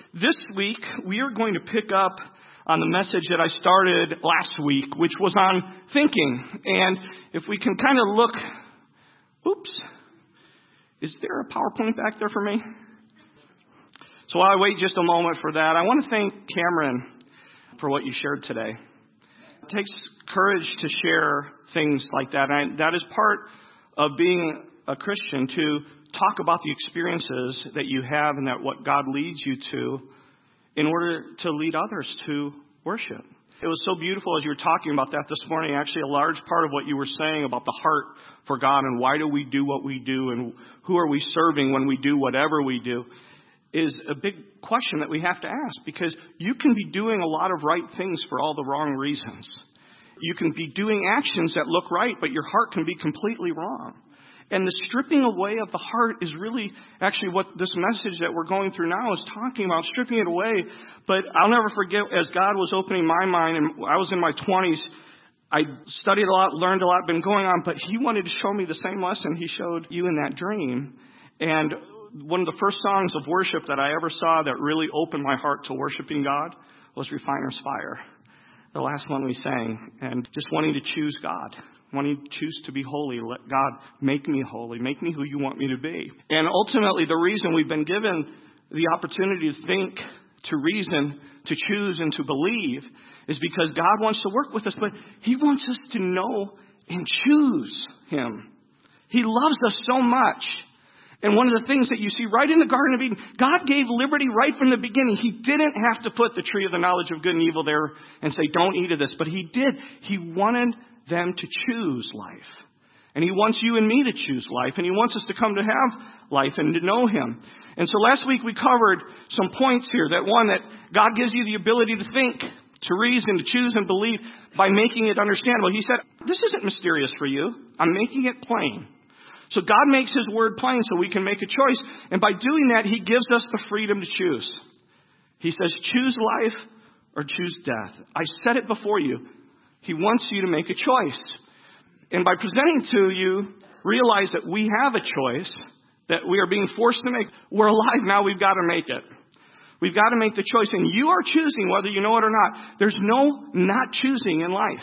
this week we are going to pick up on the message that I started last week, which was on thinking. And if we can kind of look, is there a PowerPoint back there for me? So while I wait just a moment for that, I want to thank Cameron for what you shared today. It takes courage to share things like that. And that is part of being a Christian, to talk about the experiences that you have and that what God leads you to in order to lead others to worship. It was so beautiful as you were talking about that this morning. Actually, a large part of what you were saying about the heart for God and why do we do what we do and who are we serving when we do whatever we do is a big question that we have to ask, because you can be doing a lot of right things for all the wrong reasons. You can be doing actions that look right, but your heart can be completely wrong. And the stripping away of the heart is really actually what this message that we're going through now is talking about, stripping it away. But I'll never forget, as God was opening my mind, and I was in my 20s, I studied a lot, learned a lot, been going on, but He wanted to show me the same lesson He showed you in that dream. And one of the first songs of worship that I ever saw that really opened my heart to worshiping God was Refiner's Fire, the last one we sang, and just wanting to choose God. Wanting to choose to be holy. Let God make me holy. Make me who you want me to be. And ultimately, the reason we've been given the opportunity to think, to reason, to choose, and to believe is because God wants to work with us, but He wants us to know and choose Him. He loves us so much. And one of the things that you see right in the Garden of Eden, God gave liberty right from the beginning. He didn't have to put the tree of the knowledge of good and evil there and say, don't eat of this. But He did. He wanted them to choose life. And He wants you and me to choose life. And He wants us to come to have life and to know Him. And so last week we covered some points here. That one, that God gives you the ability to think, to reason, to choose and believe by making it understandable. He said, this isn't mysterious for you. I'm making it plain. So God makes His word plain so we can make a choice. And by doing that, He gives us the freedom to choose. He says, choose life or choose death. I set it before you. He wants you to make a choice. And by presenting to you, realize that we have a choice, that we are being forced to make. We're alive now, we've got to make it. We've got to make the choice. And you are choosing whether you know it or not. There's no not choosing in life.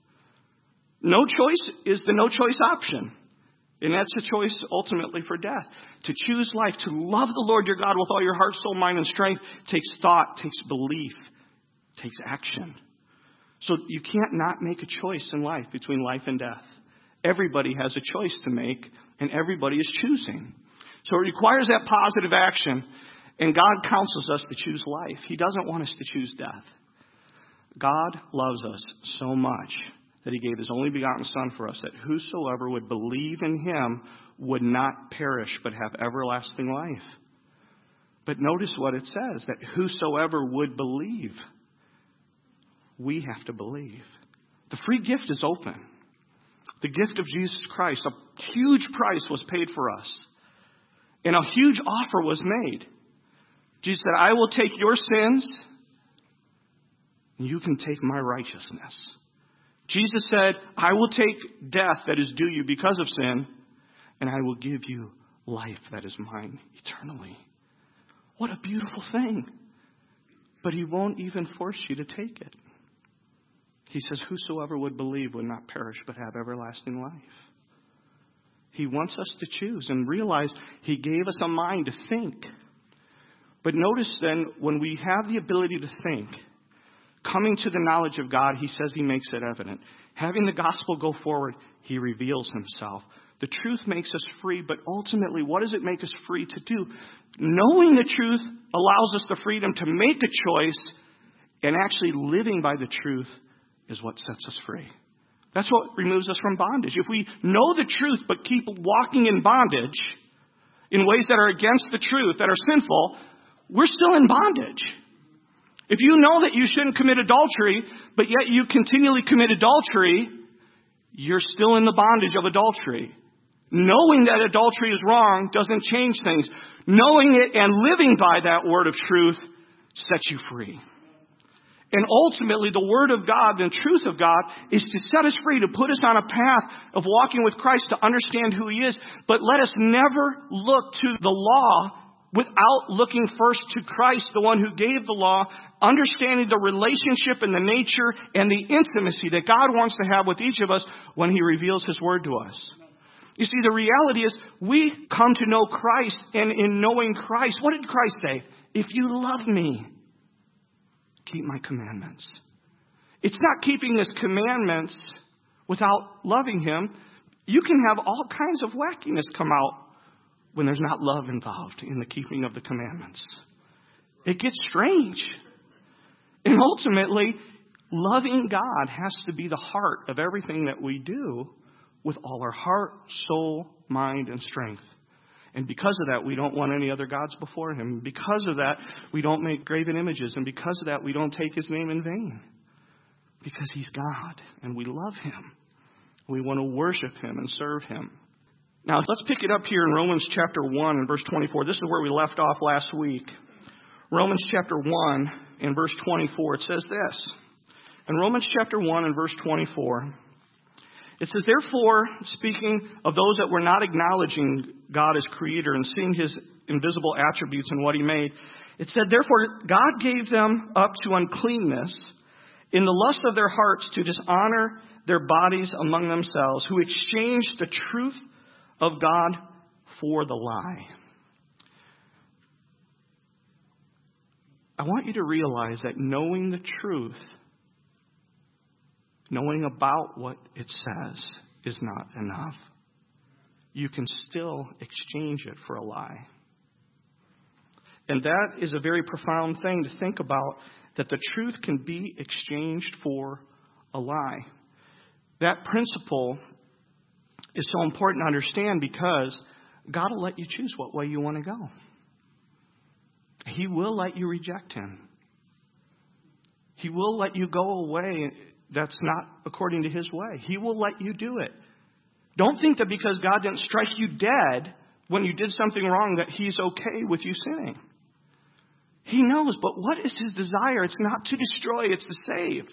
No choice is the no choice option. And that's the choice ultimately for death. To choose life, to love the Lord your God with all your heart, soul, mind, and strength, takes thought, takes belief, takes action. So you can't not make a choice in life between life and death. Everybody has a choice to make, and everybody is choosing. So it requires that positive action, and God counsels us to choose life. He doesn't want us to choose death. God loves us so much that He gave His only begotten Son for us, that whosoever would believe in Him would not perish but have everlasting life. But notice what it says, that whosoever would believe. We have to believe. The free gift is open. The gift of Jesus Christ, a huge price was paid for us. And a huge offer was made. Jesus said, I will take your sins, and you can take my righteousness. Jesus said, I will take death that is due you because of sin, and I will give you life that is mine eternally. What a beautiful thing. But He won't even force you to take it. He says, whosoever would believe would not perish but have everlasting life. He wants us to choose and realize He gave us a mind to think. But notice then, when we have the ability to think, coming to the knowledge of God, He says He makes it evident. Having the gospel go forward, He reveals Himself. The truth makes us free, but ultimately, what does it make us free to do? Knowing the truth allows us the freedom to make a choice, and actually living by the truth is what sets us free. That's what removes us from bondage. If we know the truth but keep walking in bondage in ways that are against the truth, that are sinful, we're still in bondage. If you know that you shouldn't commit adultery, but yet you continually commit adultery, you're still in the bondage of adultery. Knowing that adultery is wrong doesn't change things. Knowing it and living by that word of truth sets you free. And ultimately, the Word of God, the truth of God, is to set us free, to put us on a path of walking with Christ, to understand who He is. But let us never look to the law without looking first to Christ, the one who gave the law, understanding the relationship and the nature and the intimacy that God wants to have with each of us when He reveals His word to us. You see, the reality is we come to know Christ, and in knowing Christ, what did Christ say? If you love me, keep my commandments. It's not keeping His commandments without loving Him. You can have all kinds of wackiness come out when there's not love involved in the keeping of the commandments. It gets strange. And ultimately, loving God has to be the heart of everything that we do with all our heart, soul, mind, and strength. And because of that, we don't want any other gods before Him. Because of that, we don't make graven images. And because of that, we don't take His name in vain. Because He's God, and we love Him. We want to worship Him and serve Him. Now, let's pick it up here in Romans chapter 1 and verse 24. This is where we left off last week. Romans chapter 1 and verse 24. It says this. In Romans chapter 1 and verse 24, it says, therefore, speaking of those that were not acknowledging God as creator and seeing His invisible attributes and what He made, it said, therefore, God gave them up to uncleanness in the lust of their hearts to dishonor their bodies among themselves, who exchanged the truth of God for the lie. I want you to realize that knowing the truth, knowing about what it says, is not enough. You can still exchange it for a lie. And that is a very profound thing to think about, that the truth can be exchanged for a lie. That principle is so important to understand because God will let you choose what way you want to go. He will let you reject Him. He will let you go away that's not according to His way. He will let you do it. Don't think that because God didn't strike you dead when you did something wrong that He's okay with you sinning. He knows, but what is His desire? It's not to destroy, it's to save.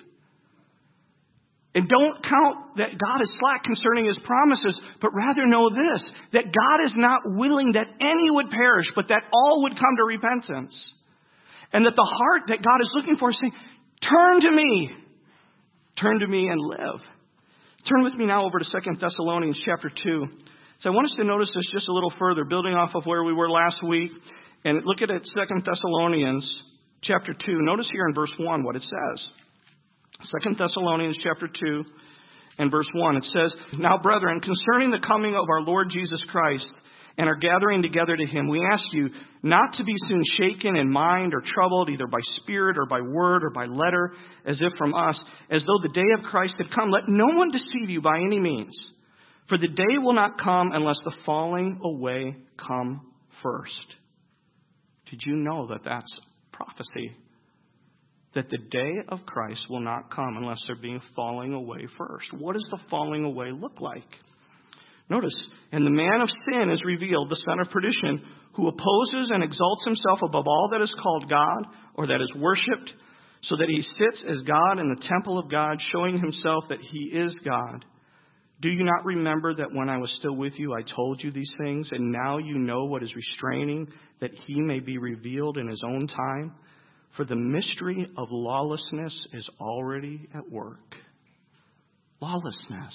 And don't count that God is slack concerning His promises, but rather know this, that God is not willing that any would perish, but that all would come to repentance. And that the heart that God is looking for is saying, turn to me. Turn to me and live. Turn with me now over to 2 Thessalonians chapter 2. So I want us to notice this just a little further, building off of where we were last week. And look at it, 2 Thessalonians chapter 2. Notice here in verse 1 what it says. 2 Thessalonians chapter 2 and verse 1. It says, now, brethren, concerning the coming of our Lord Jesus Christ and our gathering together to Him, we ask you not to be soon shaken in mind or troubled, either by spirit or by word or by letter, as if from us, as though the day of Christ had come. Let no one deceive you by any means. For the day will not come unless the falling away come first. Did you know that that's prophecy? That the day of Christ will not come unless there be a falling away first. What does the falling away look like? Notice, and the man of sin is revealed, the son of perdition, who opposes and exalts himself above all that is called God or that is worshipped, so that he sits as God in the temple of God, showing himself that he is God. Do you not remember that when I was still with you, I told you these things, and now you know what is restraining, that He may be revealed in His own time? For the mystery of lawlessness is already at work. Lawlessness.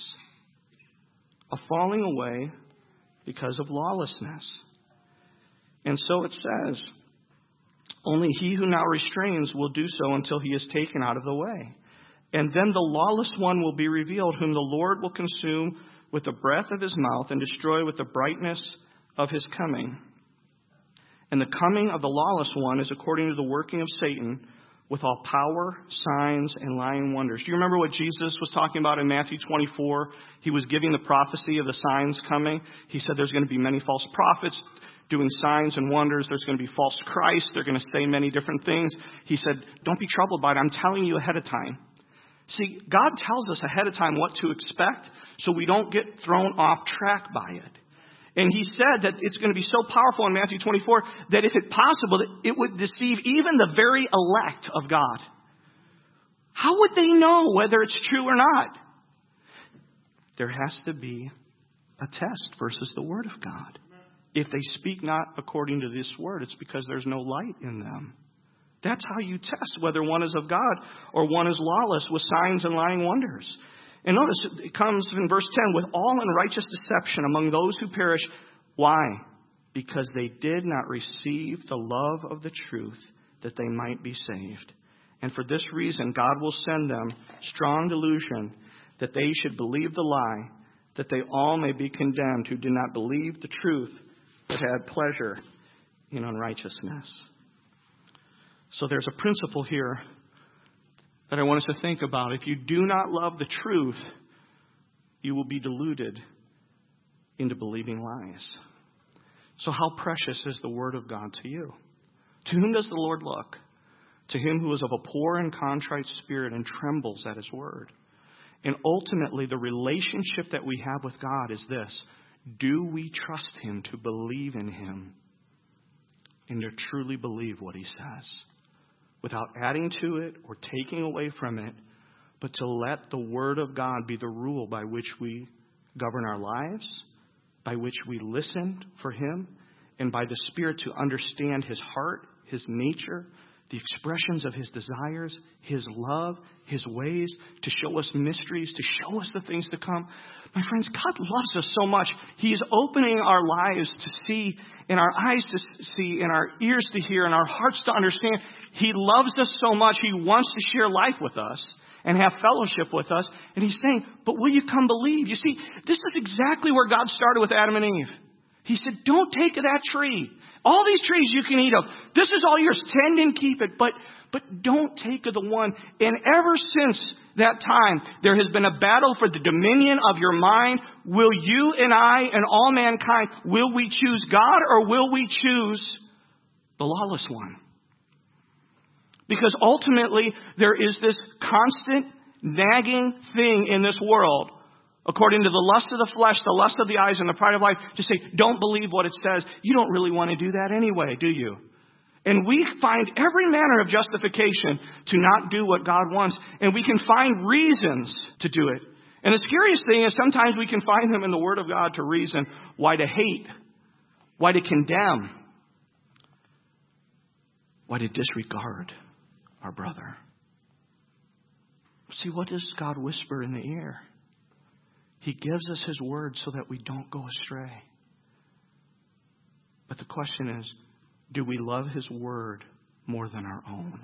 A falling away because of lawlessness. And so it says, only he who now restrains will do so until he is taken out of the way. And then the lawless one will be revealed, whom the Lord will consume with the breath of His mouth and destroy with the brightness of His coming. And the coming of the lawless one is according to the working of Satan, with all power, signs, and lying wonders. Do you remember what Jesus was talking about in Matthew 24? He was giving the prophecy of the signs coming. He said there's going to be many false prophets doing signs and wonders. There's going to be false Christ. They're going to say many different things. He said, don't be troubled by it. I'm telling you ahead of time. See, God tells us ahead of time what to expect so we don't get thrown off track by it. And He said that it's going to be so powerful in Matthew 24 that if it's possible, it would deceive even the very elect of God. How would they know whether it's true or not? There has to be a test versus the Word of God. if they speak not according to this word, it's because there's no light in them. That's how you test whether one is of God or one is lawless, with signs and lying wonders. And notice it comes in verse 10, with all unrighteous deception among those who perish. Why? Because they did not receive the love of the truth, that they might be saved. And for this reason, God will send them strong delusion, that they should believe the lie, that they all may be condemned who did not believe the truth, but had pleasure in unrighteousness. So there's a principle here that I want us to think about. If you do not love the truth, you will be deluded into believing lies. So how precious is the word of God to you? To whom does the Lord look? To him who is of a poor and contrite spirit and trembles at his word. And ultimately, the relationship that we have with God is this. Do we trust him to believe in him and to truly believe what he says? Without adding to it or taking away from it, but to let the word of God be the rule by which we govern our lives, by which we listen for him, and by the Spirit to understand his heart, his nature, the expressions of his desires, his love, his ways, to show us mysteries, to show us the things to come. My friends, God loves us so much. He is opening our lives to see, and our eyes to see, and our ears to hear, and our hearts to understand. He loves us so much. He wants to share life with us and have fellowship with us. And he's saying, but will you come believe? You see, this is exactly where God started with Adam and Eve. He said, don't take of that tree. All these trees you can eat of. This is all yours. Tend and keep it. But don't take of the one. And ever since that time, there has been a battle for the dominion of your mind. Will you and I and all mankind, will we choose God or will we choose the lawless one? Because ultimately, there is this constant nagging thing in this world. According to the lust of the flesh, the lust of the eyes, and the pride of life, to say, don't believe what it says. You don't really want to do that anyway, do you? And we find every manner of justification to not do what God wants. And we can find reasons to do it. And the scariest thing is sometimes we can find them in the Word of God to reason why to hate, why to condemn, why to disregard our brother. See, what does God whisper in the ear? He gives us his word so that we don't go astray. But the question is, do we love his word more than our own?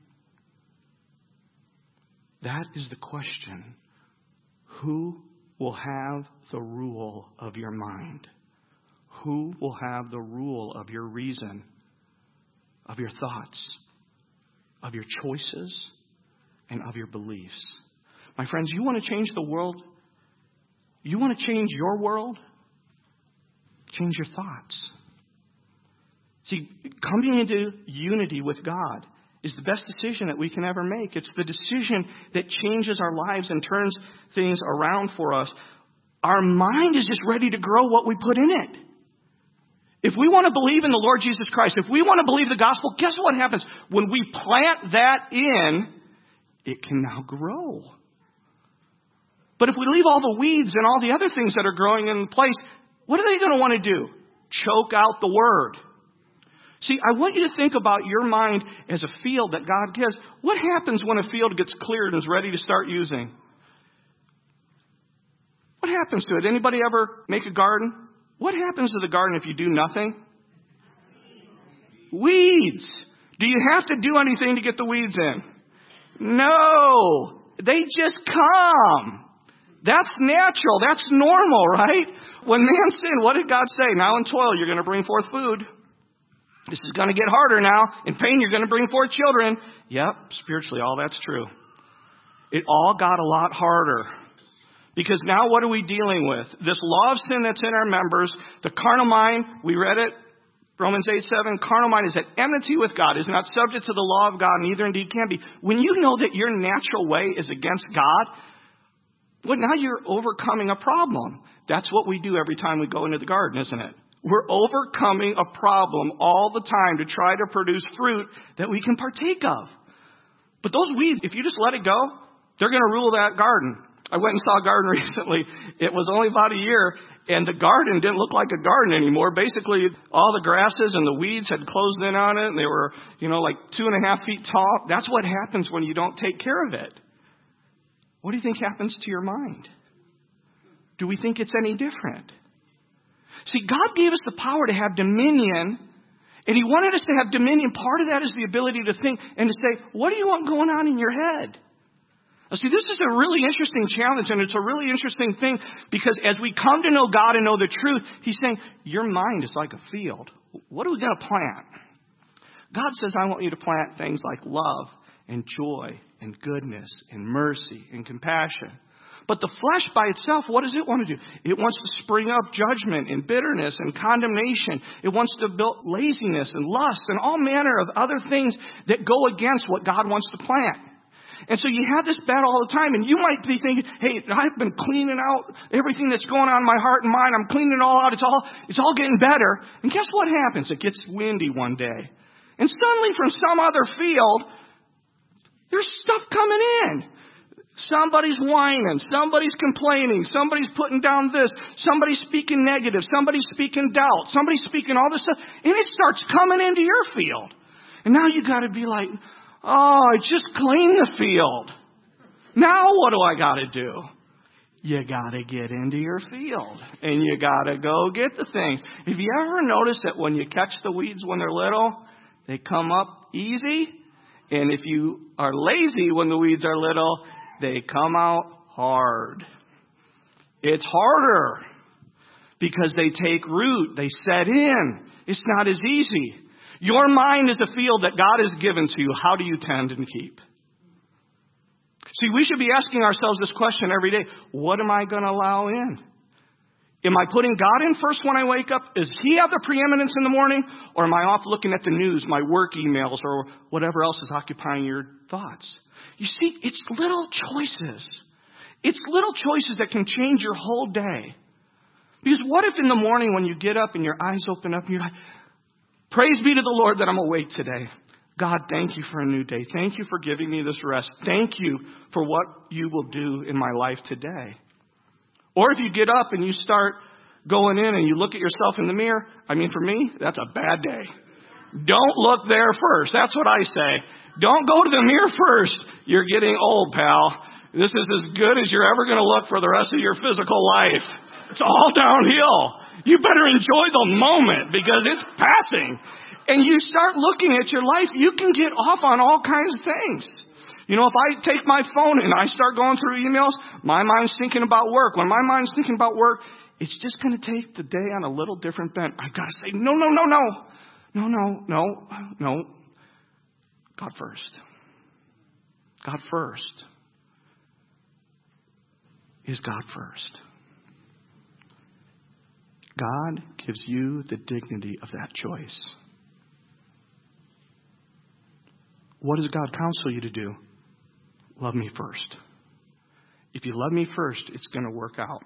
That is the question. Who will have the rule of your mind? Who will have the rule of your reason, of your thoughts, of your choices, and of your beliefs? My friends, you want to change the world? You want to change your world? Change your thoughts. See, coming into unity with God is the best decision that we can ever make. It's the decision that changes our lives and turns things around for us. Our mind is just ready to grow what we put in it. If we want to believe in the Lord Jesus Christ, if we want to believe the gospel, guess what happens? When we plant that in, it can now grow. But if we leave all the weeds and all the other things that are growing in place, what are they going to want to do? Choke out the word. See, I want you to think about your mind as a field that God gives. What happens when a field gets cleared and is ready to start using? What happens to it? Anybody ever make a garden? What happens to the garden if you do nothing? Weeds. Do you have to do anything to get the weeds in? No. They just come. That's natural. That's normal, right? When man sinned, what did God say? Now in toil, you're going to bring forth food. This is going to get harder now. In pain, you're going to bring forth children. Yep, spiritually, all that's true. It all got a lot harder. Because now what are we dealing with? This law of sin that's in our members, the carnal mind, we read it, Romans 8:7, carnal mind is at enmity with God, is not subject to the law of God, neither indeed can be. When you know that your natural way is against God, well, now you're overcoming a problem. That's what we do every time we go into the garden, isn't it? We're overcoming a problem all the time to try to produce fruit that we can partake of. But those weeds, if you just let it go, they're going to rule that garden. I went and saw a garden recently. It was only about a year, And the garden didn't look like a garden anymore. Basically, all the grasses and the weeds had closed in on it, and they were, like 2.5 feet tall. That's what happens when you don't take care of it. What do you think happens to your mind? Do we think it's any different? See, God gave us the power to have dominion, and He wanted us to have dominion. Part of that is the ability to think and to say, what do you want going on in your head? Now, see, this is a really interesting challenge, and it's a really interesting thing, because as we come to know God and know the truth, He's saying, your mind is like a field. What are we going to plant? God says, I want you to plant things like love and joy and goodness and mercy and compassion. But the flesh by itself, what does it want to do? It wants to spring up judgment and bitterness and condemnation. It wants to build laziness and lust and all manner of other things that go against what God wants to plant. And so you have this battle all the time, and you might be thinking, hey, I've been cleaning out everything that's going on in my heart and mind. I'm cleaning it all out. It's all getting better. And guess what happens? It gets windy one day. And suddenly from some other field, there's stuff coming in. Somebody's whining. Somebody's complaining. Somebody's putting down this. Somebody's speaking negative. Somebody's speaking doubt. Somebody's speaking all this stuff. And it starts coming into your field. And now you got to be like, oh, I just cleaned the field. Now what do I got to do? You got to get into your field. And you got to go get the things. Have you ever noticed that when you catch the weeds when they're little, they come up easy? And if you are lazy when the weeds are little, they come out hard. It's harder because they take root. They set in. It's not as easy. Your mind is a field that God has given to you. How do you tend and keep? See, we should be asking ourselves this question every day. What am I going to allow in? Am I putting God in first when I wake up? Does He have the preeminence in the morning? Or am I off looking at the news, my work emails, or whatever else is occupying your thoughts? You see, it's little choices. It's little choices that can change your whole day. Because what if in the morning when you get up and your eyes open up and you're like, praise be to the Lord that I'm awake today. God, thank you for a new day. Thank you for giving me this rest. Thank you for what you will do in my life today. Or if you get up and you start going in and you look at yourself in the mirror, for me, that's a bad day. Don't look there first. That's what I say. Don't go to the mirror first. You're getting old, pal. This is as good as you're ever going to look for the rest of your physical life. It's all downhill. You better enjoy the moment because it's passing. And you start looking at your life, you can get off on all kinds of things. If I take my phone and I start going through emails, my mind's thinking about work. When my mind's thinking about work, it's just going to take the day on a little different bent. I've got to say, no. God first. God first. Is God first. God gives you the dignity of that choice. What does God counsel you to do? Love me first. If you love me first, it's going to work out.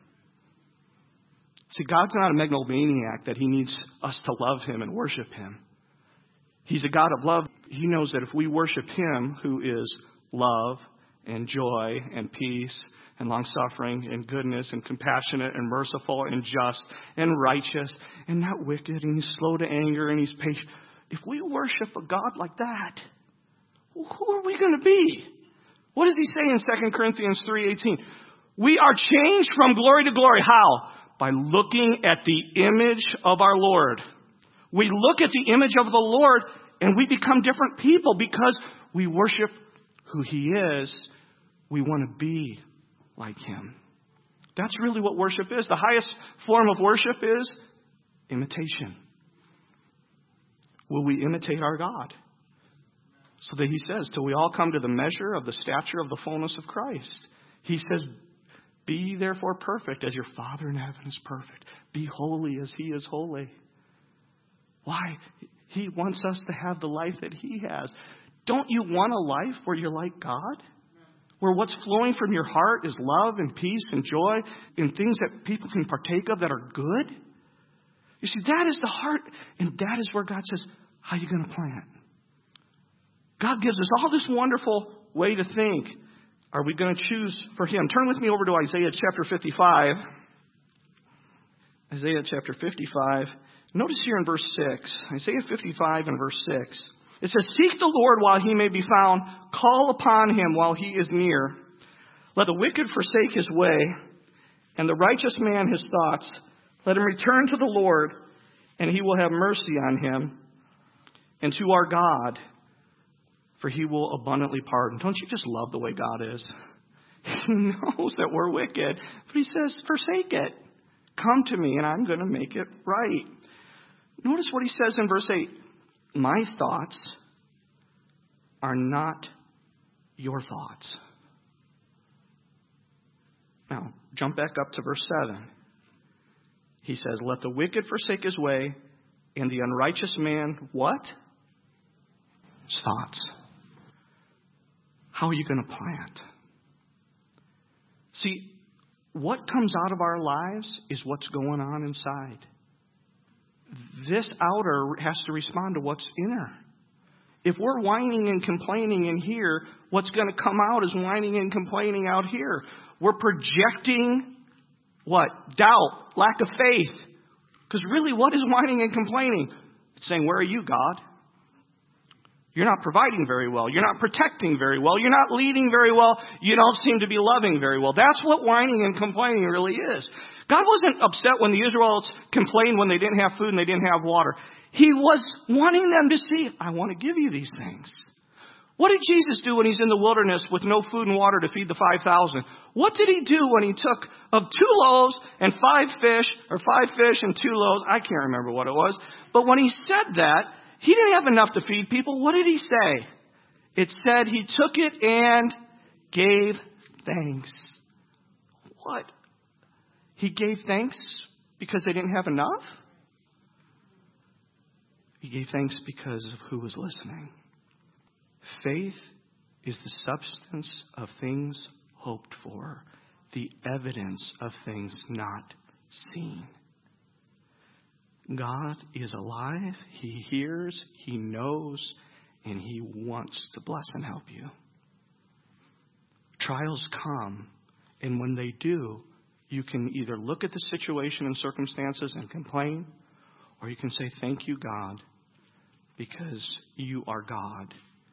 See, God's not a megalomaniac that He needs us to love Him and worship Him. He's a God of love. He knows that if we worship Him, who is love and joy and peace and long-suffering and goodness and compassionate and merciful and just and righteous and not wicked and He's slow to anger and He's patient. If we worship a God like that, who are we going to be? What does He say in 2 Corinthians 3:18? We are changed from glory to glory. How? By looking at the image of our Lord. We look at the image of the Lord and we become different people because we worship who He is. We want to be like Him. That's really what worship is. The highest form of worship is imitation. Will we imitate our God? So that He says, till we all come to the measure of the stature of the fullness of Christ. He says, be therefore perfect as your Father in heaven is perfect. Be holy as He is holy. Why? He wants us to have the life that He has. Don't you want a life where you're like God? Where what's flowing from your heart is love and peace and joy and things that people can partake of that are good? You see, that is the heart, and that is where God says, how are you going to plant? God gives us all this wonderful way to think. Are we going to choose for Him? Turn with me over to Isaiah chapter 55. Isaiah chapter 55. Notice here in verse 6, Isaiah 55 and verse 6. It says, "Seek the Lord while he may be found. Call upon him while he is near. Let the wicked forsake his way, and the righteous man his thoughts. Let him return to the Lord, and he will have mercy on him, and to our God, for he will abundantly pardon." Don't you just love the way God is? He knows that we're wicked, but he says, forsake it. Come to me, and I'm going to make it right. Notice what he says in verse 8. My thoughts are not your thoughts. Now, jump back up to verse 7. He says, let the wicked forsake his way, and the unrighteous man, what? His thoughts. How are you going to plant? See, what comes out of our lives is what's going on inside. This outer has to respond to what's inner. If we're whining and complaining in here, what's going to come out is whining and complaining out here. We're projecting what? Doubt, lack of faith. Because really, what is whining and complaining? It's saying, where are you, God? You're not providing very well. You're not protecting very well. You're not leading very well. You don't seem to be loving very well. That's what whining and complaining really is. God wasn't upset when the Israelites complained when they didn't have food and they didn't have water. He was wanting them to see, I want to give you these things. What did Jesus do when he's in the wilderness with no food and water to feed the 5,000? What did he do when he took of 2 loaves and 5 fish, or 5 fish and 2 loaves? I can't remember what it was. But when he said that, he didn't have enough to feed people. What did he say? It said he took it and gave thanks. What? He gave thanks because they didn't have enough? He gave thanks because of who was listening. Faith is the substance of things hoped for, the evidence of things not seen. God is alive, he hears, he knows, and he wants to bless and help you. Trials come, and when they do, you can either look at the situation and circumstances and complain, or you can say, thank you, God, because you are God.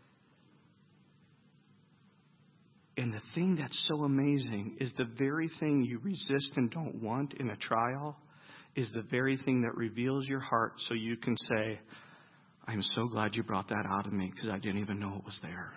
And the thing that's so amazing is the very thing you resist and don't want in a trial is the very thing that reveals your heart so you can say, I'm so glad you brought that out of me because I didn't even know it was there.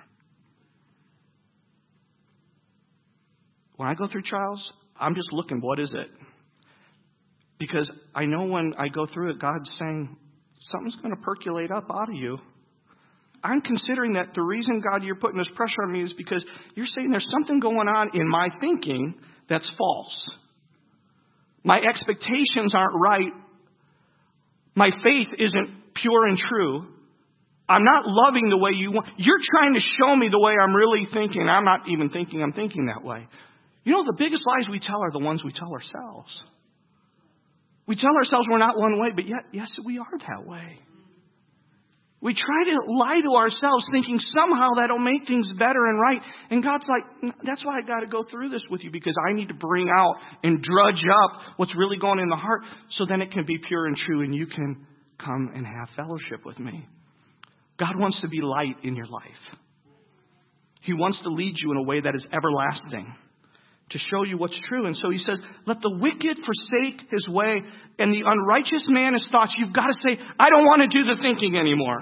When I go through trials, I'm just looking, what is it? Because I know when I go through it, God's saying, something's going to percolate up out of you. I'm considering that the reason, God, you're putting this pressure on me is because you're saying there's something going on in my thinking that's false. My expectations aren't right. My faith isn't pure and true. I'm not loving the way you want. You're trying to show me the way I'm really thinking. I'm not even thinking I'm thinking that way. You know, the biggest lies we tell are the ones we tell ourselves. We tell ourselves we're not one way, but yet, yes, we are that way. We try to lie to ourselves thinking somehow that'll make things better and right. And God's like, that's why I got to go through this with you, because I need to bring out and drudge up what's really going in the heart so then it can be pure and true and you can come and have fellowship with me. God wants to be light in your life. He wants to lead you in a way that is everlasting, to show you what's true. And so he says, let the wicked forsake his way and the unrighteous man his thoughts. You've got to say, I don't want to do the thinking anymore.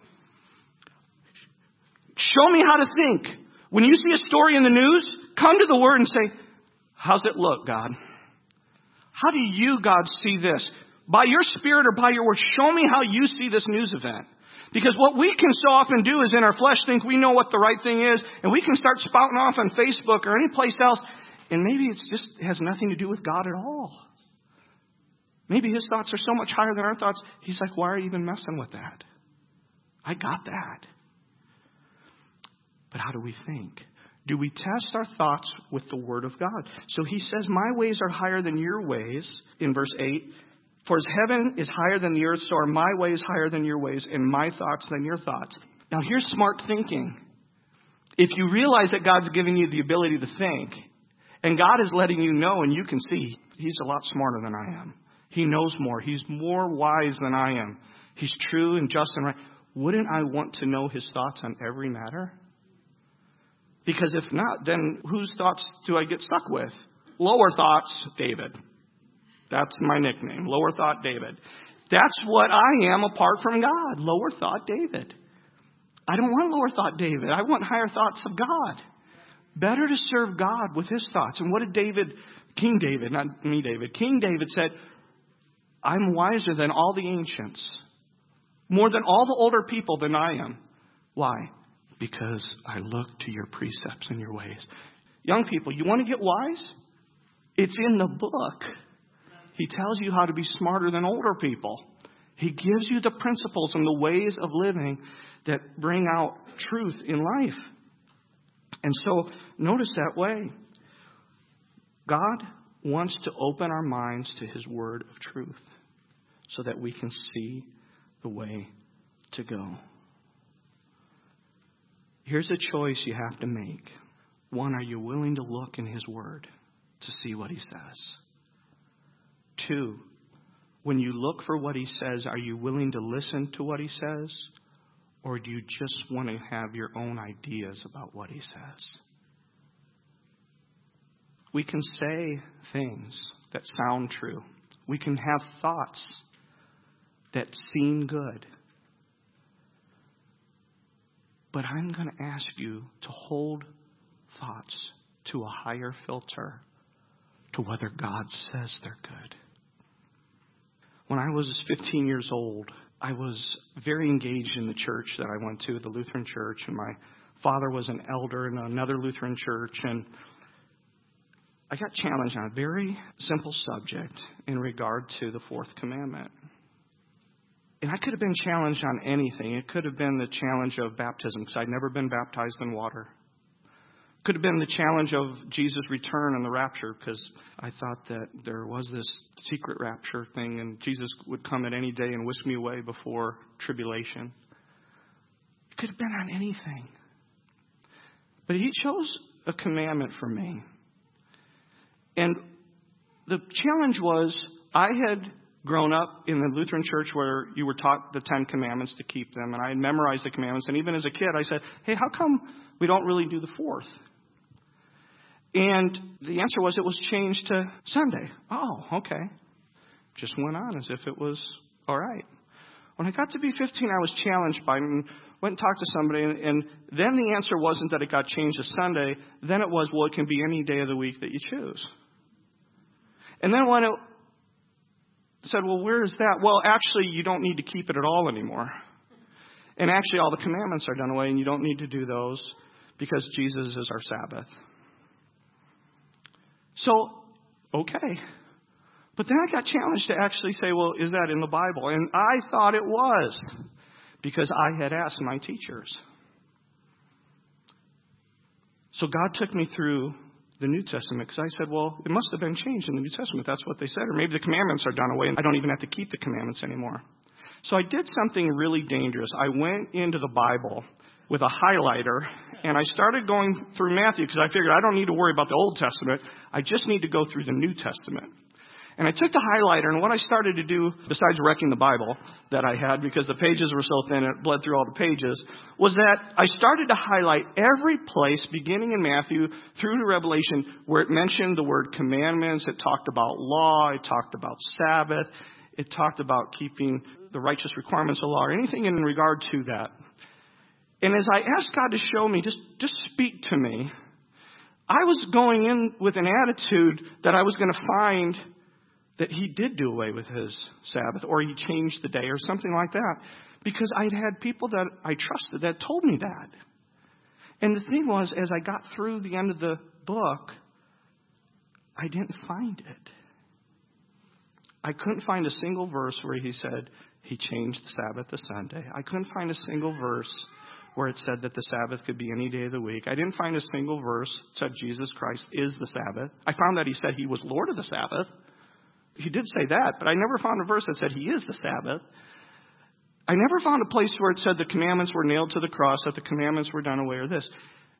Show me how to think. When you see a story in the news, come to the Word and say, how's it look, God? How do you, God, see this? By your Spirit or by your Word, show me how you see this news event. Because what we can so often do is in our flesh think we know what the right thing is, and we can start spouting off on Facebook or any place else, and maybe it has nothing to do with God at all. Maybe his thoughts are so much higher than our thoughts. He's like, why are you even messing with that? I got that. But how do we think? Do we test our thoughts with the Word of God? So he says, my ways are higher than your ways, in verse 8. For as heaven is higher than the earth, so are my ways higher than your ways, and my thoughts than your thoughts. Now here's smart thinking. If you realize that God's giving you the ability to think, and God is letting you know, and you can see, he's a lot smarter than I am. He knows more. He's more wise than I am. He's true and just and right. Wouldn't I want to know his thoughts on every matter? Because if not, then whose thoughts do I get stuck with? Lower thoughts, David. That's my nickname, lower thought David. That's what I am apart from God, lower thought David. I don't want lower thought David. I want higher thoughts of God. Better to serve God with his thoughts. And what did King David, not me David, King David said, I'm wiser than all the ancients. More than all the older people than I am. Why? Because I look to your precepts and your ways. Young people, you want to get wise? It's in the book. He tells you how to be smarter than older people. He gives you the principles and the ways of living that bring out truth in life. And so, notice that way. God wants to open our minds to his word of truth so that we can see the way to go. Here's a choice you have to make. One, are you willing to look in his word to see what he says? 2, when you look for what he says, are you willing to listen to what he says? Or do you just want to have your own ideas about what he says? We can say things that sound true. We can have thoughts that seem good. But I'm going to ask you to hold thoughts to a higher filter to whether God says they're good. When I was 15 years old, I was very engaged in the church that I went to, the Lutheran church, and my father was an elder in another Lutheran church, and I got challenged on a very simple subject in regard to the fourth commandment. And I could have been challenged on anything. It could have been the challenge of baptism, because I'd never been baptized in water. Could have been the challenge of Jesus' return and the rapture, because I thought that there was this secret rapture thing and Jesus would come at any day and whisk me away before tribulation. It could have been on anything. But he chose a commandment for me. And the challenge was, I had grown up in the Lutheran church where you were taught the 10 commandments to keep them, and I had memorized the commandments. And even as a kid, I said, hey, how come we don't really do the fourth? And the answer was it was changed to Sunday. Oh, okay. Just went on as if it was all right. When I got to be 15, I was challenged by it and went and talked to somebody. And then the answer wasn't that it got changed to Sunday. Then it was, well, it can be any day of the week that you choose. And then when it said, well, where is that? Well, actually, you don't need to keep it at all anymore. And actually, all the commandments are done away, and you don't need to do those because Jesus is our Sabbath. So, okay. But then I got challenged to actually say, well, is that in the Bible? And I thought it was, because I had asked my teachers. So God took me through the New Testament, because I said, well, it must have been changed in the New Testament. That's what they said. Or maybe the commandments are done away and I don't even have to keep the commandments anymore. So I did something really dangerous. I went into the Bible with a highlighter, and I started going through Matthew, because I figured I don't need to worry about the Old Testament. I just need to go through the New Testament. And I took the highlighter, and what I started to do, besides wrecking the Bible that I had, because the pages were so thin it bled through all the pages, was that I started to highlight every place, beginning in Matthew through to Revelation, where it mentioned the word commandments. It talked about law. It talked about Sabbath. It talked about keeping the righteous requirements of law, or anything in regard to that. And as I asked God to show me, just speak to me, I was going in with an attitude that I was going to find that he did do away with his Sabbath, or he changed the day, or something like that, because I'd had people that I trusted that told me that. And the thing was, as I got through the end of the book, I didn't find it. I couldn't find a single verse where he said he changed the Sabbath to Sunday. I couldn't find a single verse where it said that the Sabbath could be any day of the week. I didn't find a single verse that said Jesus Christ is the Sabbath. I found that he said he was Lord of the Sabbath. He did say that, but I never found a verse that said he is the Sabbath. I never found a place where it said the commandments were nailed to the cross, that the commandments were done away, or this.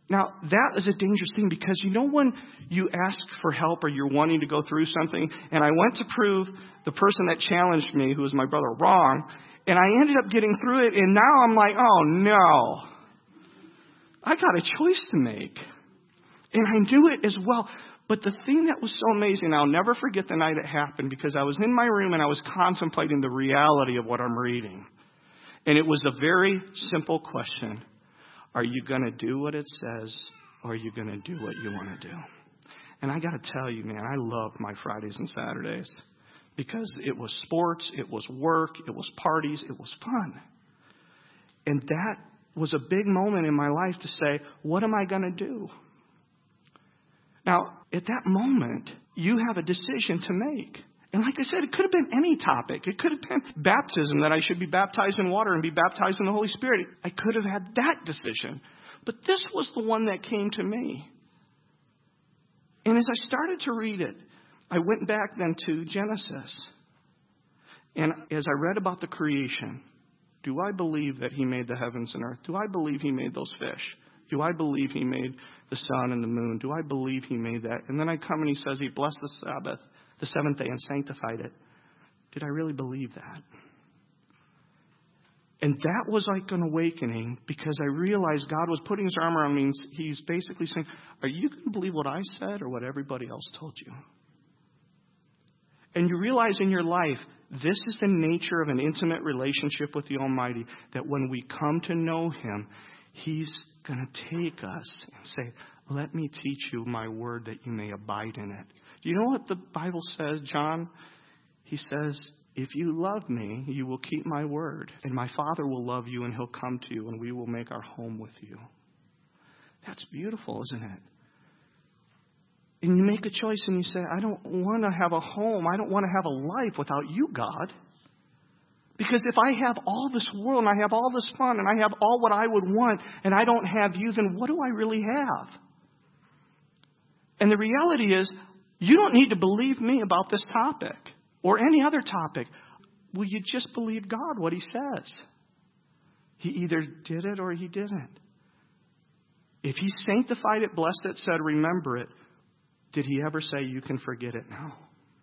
Now, that is a dangerous thing because you know when you ask for help or you're wanting to go through something, and I went to prove the person that challenged me, who was my brother, wrong, and I ended up getting through it, and now I'm like, oh no, I got a choice to make. And I knew it as well. But the thing that was so amazing, I'll never forget the night it happened because I was in my room and I was contemplating the reality of what I'm reading. And it was a very simple question. Are you going to do what it says, or are you going to do what you want to do? And I got to tell you, man, I loved my Fridays and Saturdays because it was sports, it was work, it was parties, it was fun. And that was a big moment in my life to say, what am I going to do? Now, at that moment, you have a decision to make. And like I said, it could have been any topic. It could have been baptism, that I should be baptized in water and be baptized in the Holy Spirit. I could have had that decision. But this was the one that came to me. And as I started to read it, I went back then to Genesis. And as I read about the creation, do I believe that he made the heavens and earth? Do I believe he made those fish? Do I believe he made the sun and the moon? Do I believe he made that? And then I come and he says he blessed the Sabbath, the seventh day, and sanctified it. Did I really believe that? And that was like an awakening because I realized God was putting his arm around me. And he's basically saying, are you going to believe what I said or what everybody else told you? And you realize in your life, this is the nature of an intimate relationship with the Almighty, that when we come to know him, he's going to take us and say, let me teach you my word that you may abide in it. Do you know what the Bible says, John? He says, if you love me, you will keep my word, and my Father will love you, and he'll come to you, and we will make our home with you. That's beautiful, isn't it? And you make a choice and you say, I don't want to have a home. I don't want to have a life without you, God. Because if I have all this world and I have all this fun and I have all what I would want and I don't have you, then what do I really have? And the reality is, you don't need to believe me about this topic or any other topic. Will you just believe God, what he says? He either did it or he didn't. If he sanctified it, blessed it, said, remember it, did he ever say you can forget it now?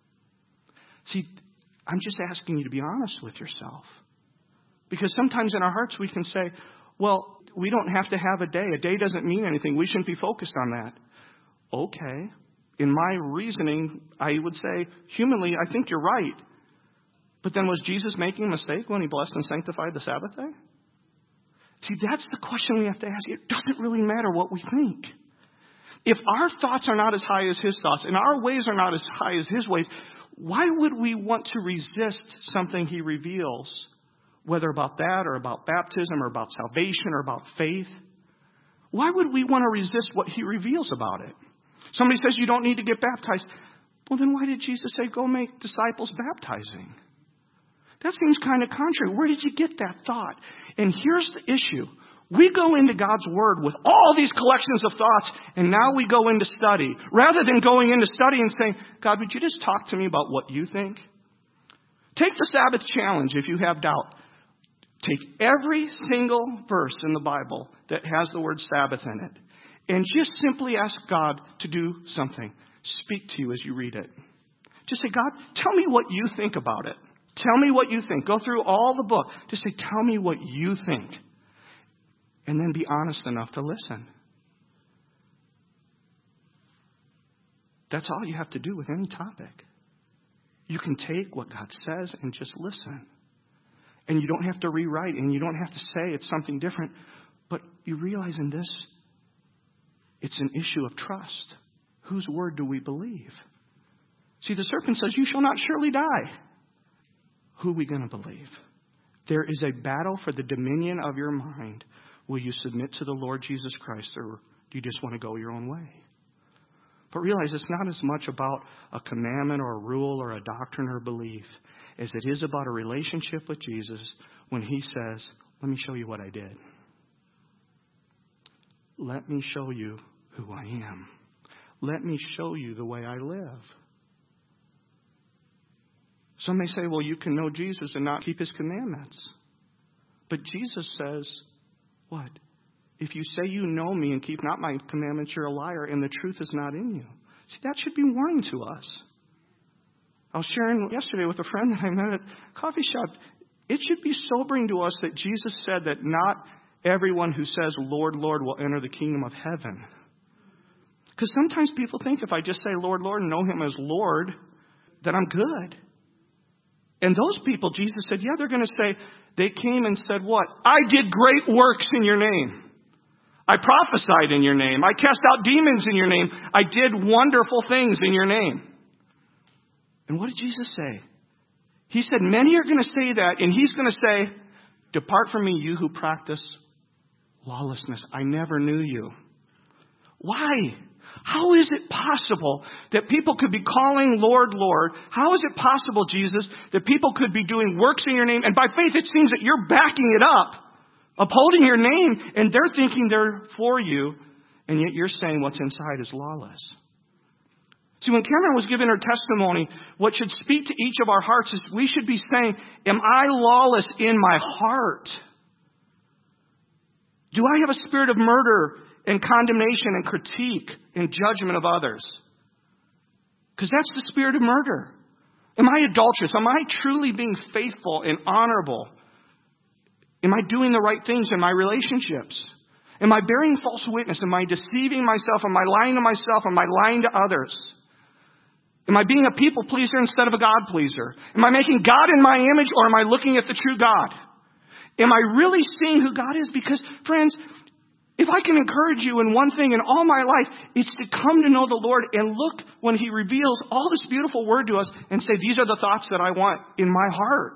See, I'm just asking you to be honest with yourself. Because sometimes in our hearts we can say, well, we don't have to have a day. A day doesn't mean anything. We shouldn't be focused on that. Okay. In my reasoning, I would say, humanly, I think you're right. But then was Jesus making a mistake when he blessed and sanctified the Sabbath day? See, that's the question we have to ask. It doesn't really matter what we think. If our thoughts are not as high as his thoughts and our ways are not as high as his ways, why would we want to resist something he reveals, whether about that or about baptism or about salvation or about faith? Why would we want to resist what he reveals about it? Somebody says you don't need to get baptized. Well, then why did Jesus say go make disciples baptizing? That seems kind of contrary. Where did you get that thought? And here's the issue. We go into God's Word with all these collections of thoughts, and now we go into study. Rather than going into study and saying, God, would you just talk to me about what you think? Take the Sabbath challenge if you have doubt. Take every single verse in the Bible that has the word Sabbath in it, and just simply ask God to do something. Speak to you as you read it. Just say, God, tell me what you think about it. Tell me what you think. Go through all the book. Just say, tell me what you think. And then be honest enough to listen. That's all you have to do with any topic. You can take what God says and just listen. And you don't have to rewrite, and you don't have to say it's something different. But you realize in this, it's an issue of trust. Whose word do we believe? See, the serpent says, you shall not surely die. Who are we going to believe? There is a battle for the dominion of your mind. Will you submit to the Lord Jesus Christ, or do you just want to go your own way? But realize it's not as much about a commandment or a rule or a doctrine or a belief as it is about a relationship with Jesus when he says, let me show you what I did. Let me show you who I am. Let me show you the way I live. Some may say, well, you can know Jesus and not keep his commandments. But Jesus says, what? if you say you know me and keep not my commandments, you're a liar, and the truth is not in you. See, that should be warning to us. I was sharing yesterday with a friend that I met at a coffee shop. It should be sobering to us that Jesus said that not everyone who says, Lord, Lord, will enter the kingdom of heaven. Because sometimes people think if I just say, Lord, Lord, and know him as Lord, that I'm good. And those people, Jesus said, yeah, they're going to say, they came and said what? I did great works in your name. I prophesied in your name. I cast out demons in your name. I did wonderful things in your name. And what did Jesus say? He said, many are going to say that, and he's going to say, depart from me, you who practice lawlessness. I never knew you. Why? How is it possible that people could be calling Lord, Lord? How is it possible, Jesus, that people could be doing works in your name? And by faith, it seems that you're backing it up, upholding your name, and they're thinking they're for you, and yet you're saying what's inside is lawless. See, when Cameron was giving her testimony, what should speak to each of our hearts is we should be saying, am I lawless in my heart? Do I have a spirit of murder and condemnation and critique and judgment of others? Because that's the spirit of murder. Am I adulterous? Am I truly being faithful and honorable? Am I doing the right things in my relationships? Am I bearing false witness? Am I deceiving myself? Am I lying to myself? Am I lying to others? Am I being a people pleaser instead of a God pleaser? Am I making God in my image, or am I looking at the true God? Am I really seeing who God is? Because, friends, if I can encourage you in one thing in all my life, it's to come to know the Lord and look when he reveals all this beautiful word to us and say, these are the thoughts that I want in my heart.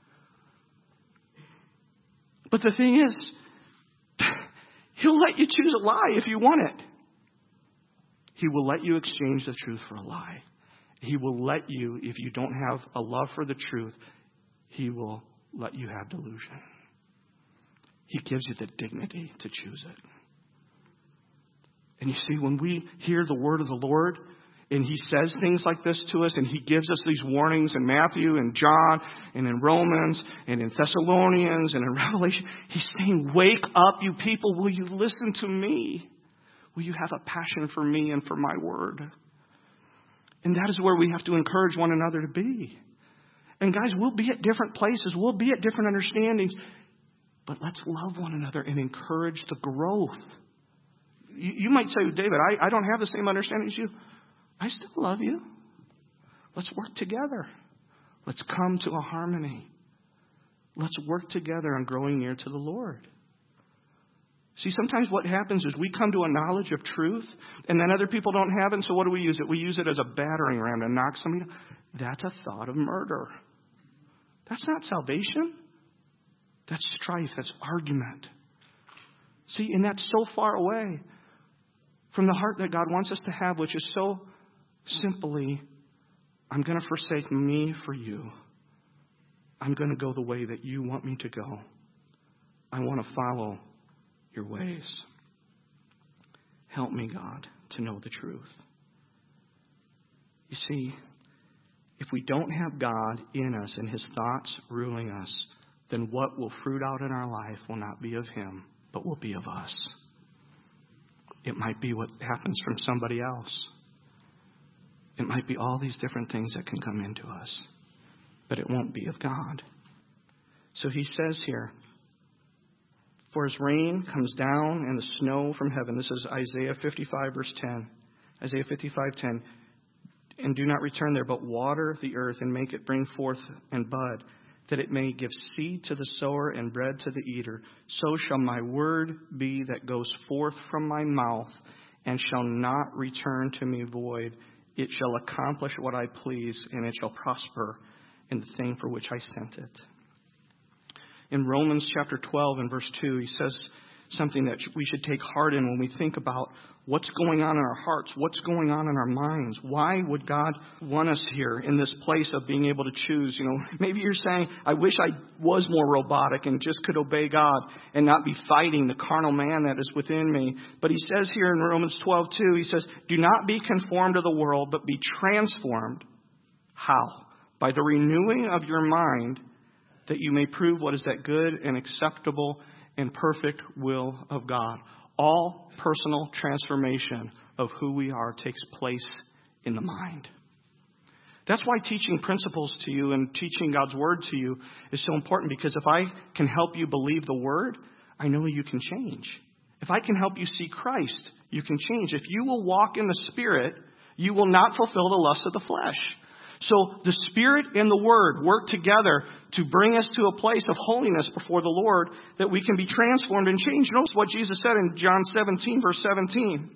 But the thing is, he'll let you choose a lie if you want it. He will let you exchange the truth for a lie. He will let you, if you don't have a love for the truth, he will let you have delusion. He gives you the dignity to choose it. And you see, when we hear the word of the Lord, and he says things like this to us, and he gives us these warnings in Matthew and John and in Romans and in Thessalonians and in Revelation, he's saying, wake up, you people. Will you listen to me? Will you have a passion for me and for my word? And that is where we have to encourage one another to be. And guys, we'll be at different places. We'll be at different understandings. But let's love one another and encourage the growth. You might say, David, I don't have the same understanding as you. I still love you. Let's work together. Let's come to a harmony. Let's work together on growing near to the Lord. See, sometimes what happens is we come to a knowledge of truth, and then other people don't have it, so what do we use it? We use it as a battering ram to knock somebody down. That's a thought of murder. That's not salvation. That's strife. That's argument. See, and that's so far away from the heart that God wants us to have, which is so simply, I'm going to forsake me for you. I'm going to go the way that you want me to go. I want to follow your ways. Help me, God, to know the truth. You see, if we don't have God in us and his thoughts ruling us, then what will fruit out in our life will not be of him, but will be of us. It might be what happens from somebody else. It might be all these different things that can come into us, but it won't be of God. So he says here, for his rain comes down and the snow from heaven. This is Isaiah 55, verse 10. Isaiah 55:10. And do not return there, but water the earth and make it bring forth and bud, that it may give seed to the sower and bread to the eater. So shall my word be that goes forth from my mouth, and shall not return to me void. It shall accomplish what I please, and it shall prosper in the thing for which I sent it. In Romans chapter 12 and verse 2, he says something that we should take heart in when we think about what's going on in our hearts, what's going on in our minds. Why would God want us here in this place of being able to choose? You know, maybe you're saying, I wish I was more robotic and just could obey God and not be fighting the carnal man that is within me. But he says here in Romans 12:2, he says, do not be conformed to the world, but be transformed. How? By the renewing of your mind, that you may prove what is that good and acceptable and perfect will of God. All personal transformation of who we are takes place in the mind. That's why teaching principles to you and teaching God's Word to you is so important, because if I can help you believe the Word, I know you can change. If I can help you see Christ, you can change. If you will walk in the Spirit, you will not fulfill the lust of the flesh. So the Spirit and the Word work together to bring us to a place of holiness before the Lord, that we can be transformed and changed. Notice what Jesus said in John 17, verse 17.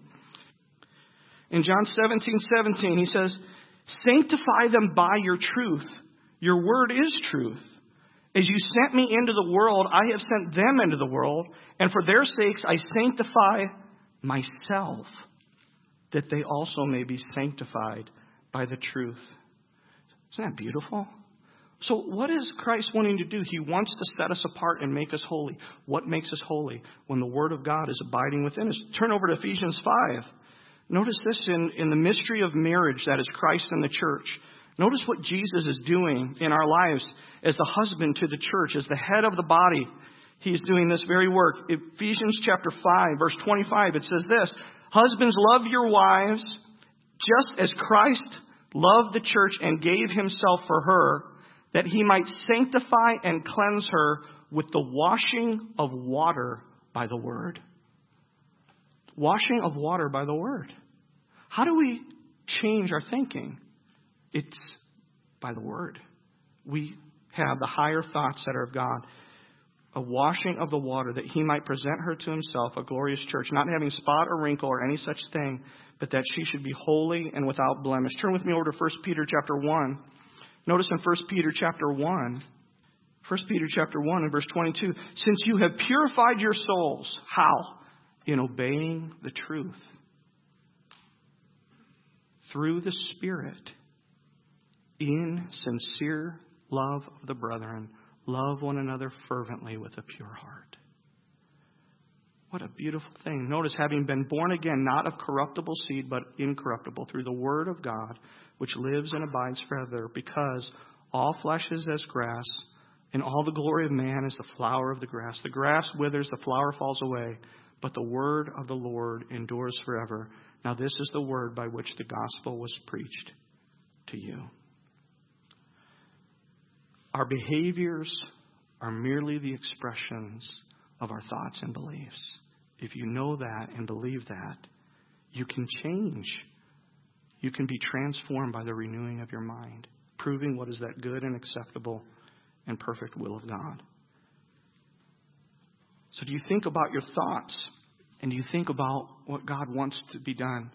In John 17:17, he says, sanctify them by your truth. Your word is truth. As you sent me into the world, I have sent them into the world, and for their sakes I sanctify myself, that they also may be sanctified by the truth. Isn't that beautiful? So what is Christ wanting to do? He wants to set us apart and make us holy. What makes us holy? When the Word of God is abiding within us. Turn over to Ephesians 5. Notice this in the mystery of marriage, that is Christ and the church. Notice what Jesus is doing in our lives as the husband to the church, as the head of the body. He's doing this very work. Ephesians chapter 5, verse 25, it says this, husbands, love your wives just as Christ loved the church and gave himself for her, that he might sanctify and cleanse her with the washing of water by the word. Washing of water by the word. How do we change our thinking? It's by the word. We have the higher thoughts that are of God. A washing of the water, that he might present her to himself, a glorious church, not having spot or wrinkle or any such thing, but that she should be holy and without blemish. Turn with me over to 1 Peter chapter 1. Notice in 1 Peter chapter 1, 1 Peter chapter 1 and verse 22, since you have purified your souls, how? In obeying the truth. Through the Spirit, in sincere love of the brethren, love one another fervently with a pure heart. What a beautiful thing. Notice, having been born again, not of corruptible seed, but incorruptible, through the word of God, which lives and abides forever, because all flesh is as grass, and all the glory of man is the flower of the grass. The grass withers, the flower falls away, but the word of the Lord endures forever. Now this is the word by which the gospel was preached to you. Our behaviors are merely the expressions of our thoughts and beliefs. If you know that and believe that, you can change. You can be transformed by the renewing of your mind, proving what is that good and acceptable and perfect will of God. So do you think about your thoughts, and do you think about what God wants to be done?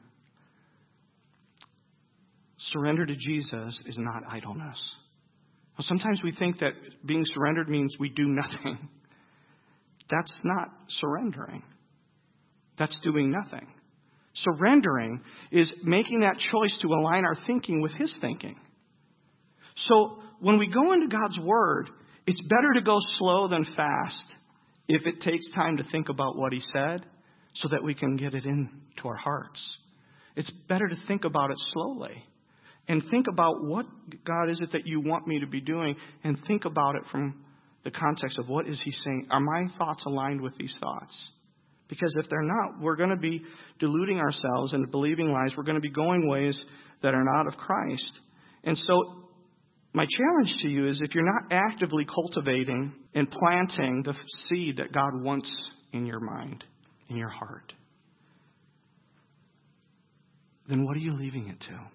Surrender to Jesus is not idleness. Well, sometimes we think that being surrendered means we do nothing. That's not surrendering. That's doing nothing. Surrendering is making that choice to align our thinking with His thinking. So when we go into God's Word, it's better to go slow than fast if it takes time to think about what He said so that we can get it into our hearts. It's better to think about it slowly and think about what, God, is it that you want me to be doing, and think about it from the context of what is He saying. Are my thoughts aligned with these thoughts? Because if they're not, we're going to be deluding ourselves and believing lies. We're going to be going ways that are not of Christ. And so my challenge to you is, if you're not actively cultivating and planting the seed that God wants in your mind, in your heart, then what are you leaving it to?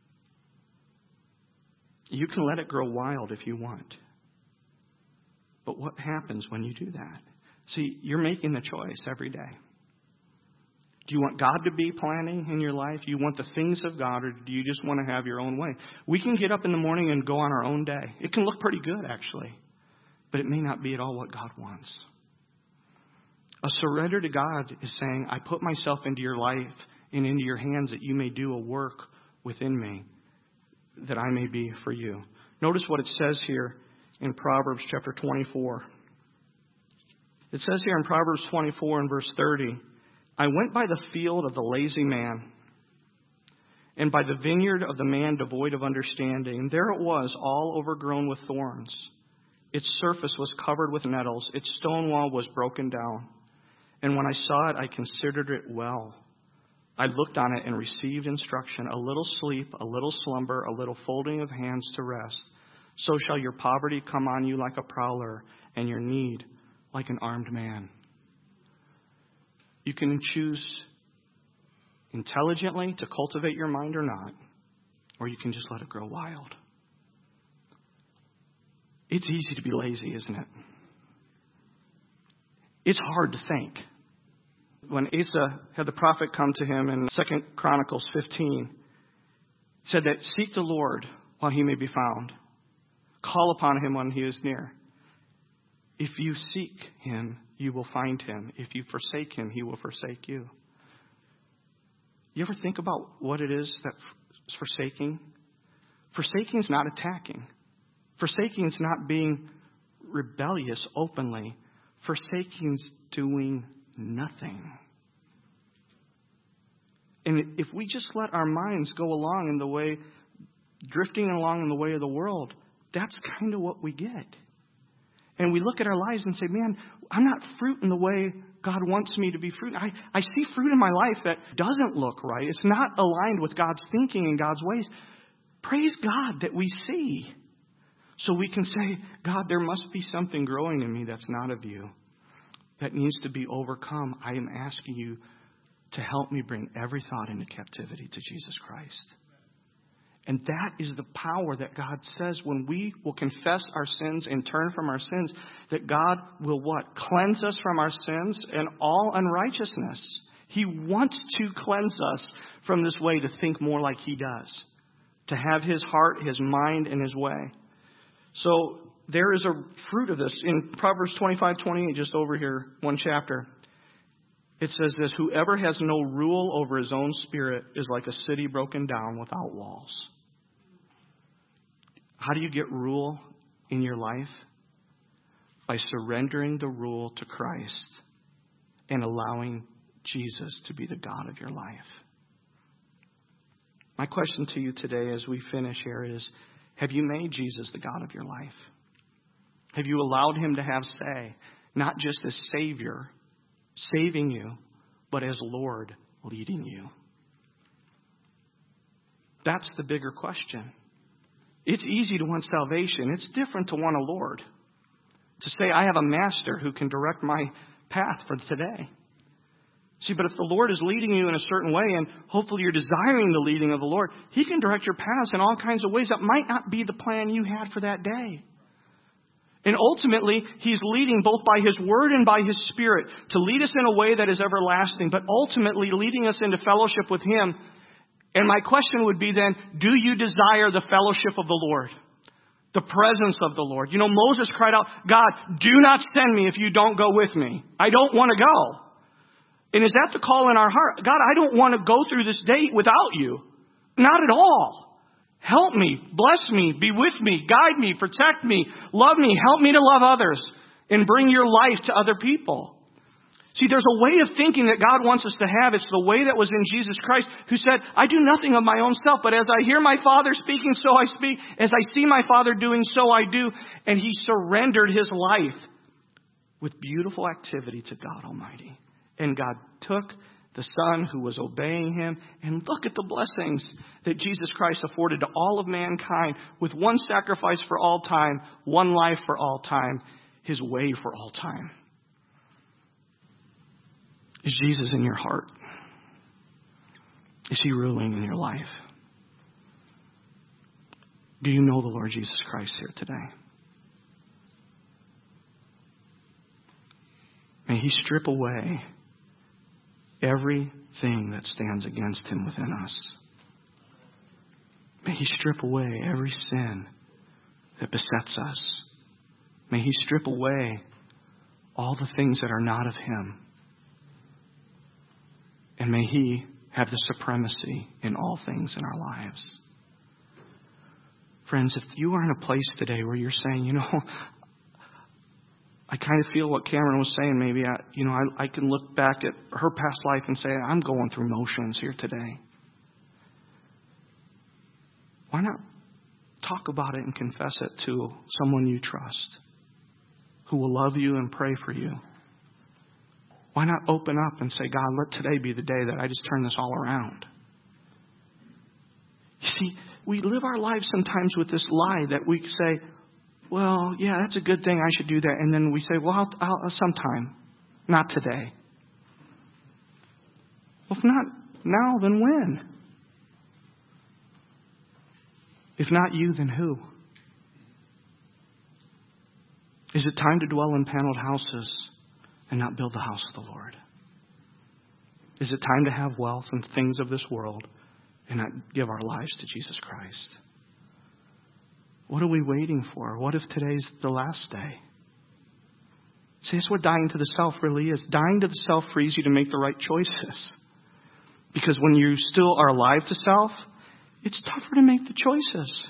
You can let it grow wild if you want. But what happens when you do that? See, you're making the choice every day. Do you want God to be planning in your life? Do you want the things of God, or do you just want to have your own way? We can get up in the morning and go on our own day. It can look pretty good, actually. But it may not be at all what God wants. A surrender to God is saying, I put myself into your life and into your hands, that you may do a work within me, that I may be for you. Notice what it says here in Proverbs chapter 24. It says here in Proverbs 24 and verse 30, I went by the field of the lazy man, and by the vineyard of the man devoid of understanding. There it was, all overgrown with thorns, Its surface was covered with nettles. Its stone wall was broken down. And when I saw it, I considered it well. I looked on it and received instruction. A little sleep, a little slumber, a little folding of hands to rest. So shall your poverty come on you like a prowler, and your need like an armed man. You can choose intelligently to cultivate your mind or not, or you can just let it grow wild. It's easy to be lazy, isn't it? It's hard to think. When Asa had the prophet come to him in 2 Chronicles 15, he said that seek the Lord while he may be found. Call upon him when he is near. If you seek him, you will find him. If you forsake him, he will forsake you. You ever think about what it is that's forsaking? Forsaking is not attacking. Forsaking is not being rebellious openly. Forsaking is doing nothing. And if we just let our minds go along in the way, drifting along in the way of the world, that's kind of what we get. And we look at our lives and say, man, I'm not fruit in the way God wants me to be fruit. I see fruit in my life that doesn't look right. It's not aligned with God's thinking and God's ways. Praise God that we see. So we can say, God, there must be something growing in me that's not of you, that needs to be overcome. I am asking you to help me bring every thought into captivity to Jesus Christ. And that is the power that God says when we will confess our sins and turn from our sins, that God will what? Cleanse us from our sins and all unrighteousness. He wants to cleanse us from this way to think more like he does, to have his heart, his mind, and his way. So there is a fruit of this. In Proverbs 25:28, just over here, one chapter, it says this: whoever has no rule over his own spirit is like a city broken down without walls. How do you get rule in your life? By surrendering the rule to Christ and allowing Jesus to be the God of your life. My question to you today as we finish here is, have you made Jesus the God of your life? Have you allowed him to have say, not just as Savior, saving you, but as Lord, leading you? That's the bigger question. It's easy to want salvation. It's different to want a Lord. To say, I have a master who can direct my path for today. See, but if the Lord is leading you in a certain way, and hopefully you're desiring the leading of the Lord, he can direct your paths in all kinds of ways that might not be the plan you had for that day. And ultimately, he's leading both by his word and by his spirit to lead us in a way that is everlasting, but ultimately leading us into fellowship with him. And my question would be then, do you desire the fellowship of the Lord? The presence of the Lord? You know, Moses cried out, God, do not send me if you don't go with me. I don't want to go. And is that the call in our heart? God, I don't want to go through this day without you. Not at all. Help me, bless me, be with me, guide me, protect me, love me, help me to love others, and bring your life to other people. See, there's a way of thinking that God wants us to have. It's the way that was in Jesus Christ, who said, I do nothing of my own self, but as I hear my Father speaking, so I speak. As I see my Father doing, so I do. And he surrendered his life with beautiful activity to God Almighty. And God took the Son who was obeying him, and look at the blessings that Jesus Christ afforded to all of mankind with one sacrifice for all time, one life for all time, his way for all time. Is Jesus in your heart? Is he ruling in your life? Do you know the Lord Jesus Christ here today? May he strip away everything that stands against him within us. May he strip away every sin that besets us. May he strip away all the things that are not of him. And may he have the supremacy in all things in our lives. Friends, if you are in a place today where you're saying, you know, I kind of feel what Cameron was saying. Maybe I can look back at her past life and say, I'm going through motions here today. Why not talk about it and confess it to someone you trust? who will love you and pray for you. Why not open up and say, God, let today be the day that I just turn this all around? You see, we live our lives sometimes with this lie that we say, well, yeah, that's a good thing. I should do that. And then we say, well, I'll sometime. Not today. Well, if not now, then when? If not you, then who? Is it time to dwell in paneled houses and not build the house of the Lord? Is it time to have wealth and things of this world and not give our lives to Jesus Christ? What are we waiting for? What if today's the last day? See, that's what dying to the self really is. Dying to the self frees you to make the right choices. Because when you still are alive to self, it's tougher to make the choices.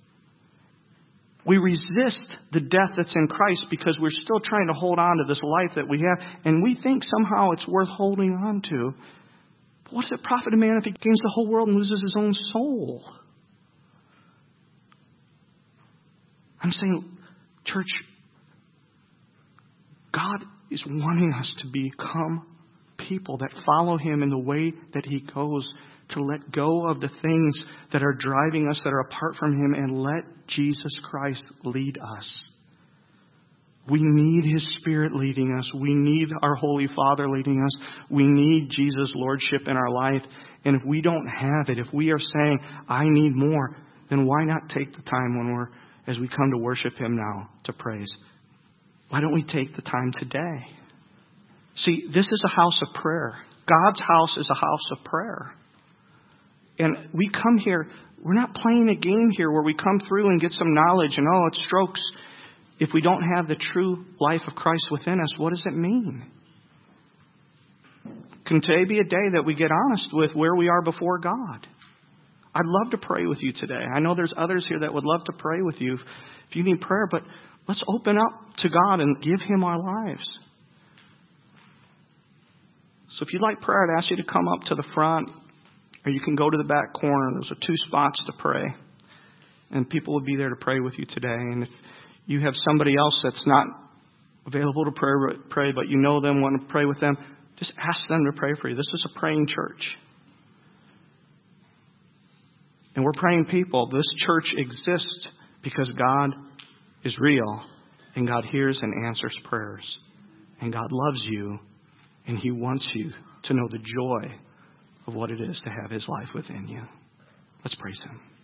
We resist the death that's in Christ because we're still trying to hold on to this life that we have. And we think somehow it's worth holding on to. But what does it profit a man if he gains the whole world and loses his own soul? I'm saying, church, God is wanting us to become people that follow Him in the way that He goes, to let go of the things that are driving us, that are apart from Him, and let Jesus Christ lead us. We need His Spirit leading us. We need our Holy Father leading us. We need Jesus' Lordship in our life. And if we don't have it, if we are saying, I need more, then why not take the time as we come to worship Him now, to praise? Why don't we take the time today? See, this is a house of prayer. God's house is a house of prayer. And we come here, we're not playing a game here where we come through and get some knowledge and, it's strokes. If we don't have the true life of Christ within us, what does it mean? Can today be a day that we get honest with where we are before God? I'd love to pray with you today. I know there's others here that would love to pray with you if you need prayer, but let's open up to God and give Him our lives. So if you'd like prayer, I'd ask you to come up to the front, or you can go to the back corner. Those are 2 spots to pray. And people will be there to pray with you today. And if you have somebody else that's not available to pray, but you know them, want to pray with them, just ask them to pray for you. This is a praying church. And we're praying people. This church exists because God is real, and God hears and answers prayers. And God loves you, and He wants you to know the joy of what it is to have His life within you. Let's praise Him.